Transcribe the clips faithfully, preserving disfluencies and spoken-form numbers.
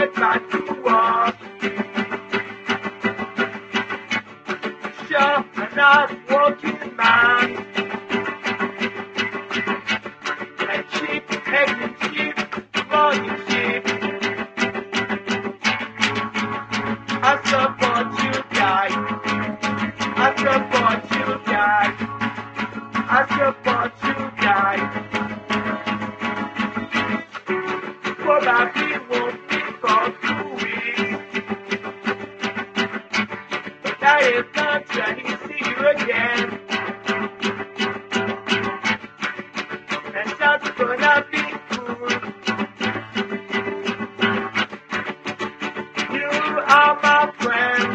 get back to work. Sure, I'm not working man. And cheap, taking cheap, running cheap. I support you guys. I support you guys. I support you guys. Probably won't be for two weeks. But that is not till he see you again. And that's gonna be cool. You are my friend.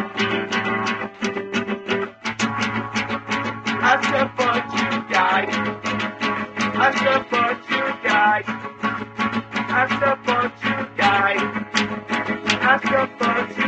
I support you guys. I support you guys. I support you guys. I support you.